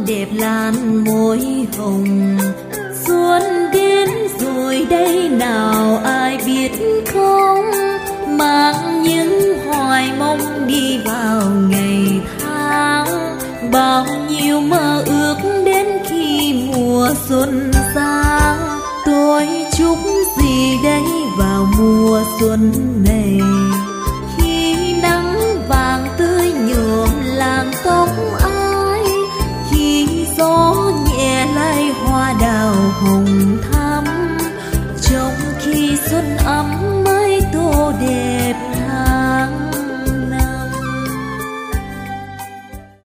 đẹp lan môi hồng. Xuân đến rồi đây nào ai biết không, mang những hoài mong đi vào ngày tháng. Bao nhiêu mơ ước đến khi mùa xuân sang. Tôi chúc gì đây vào mùa xuân này, khi nắng vàng tươi nhuộm làn tóc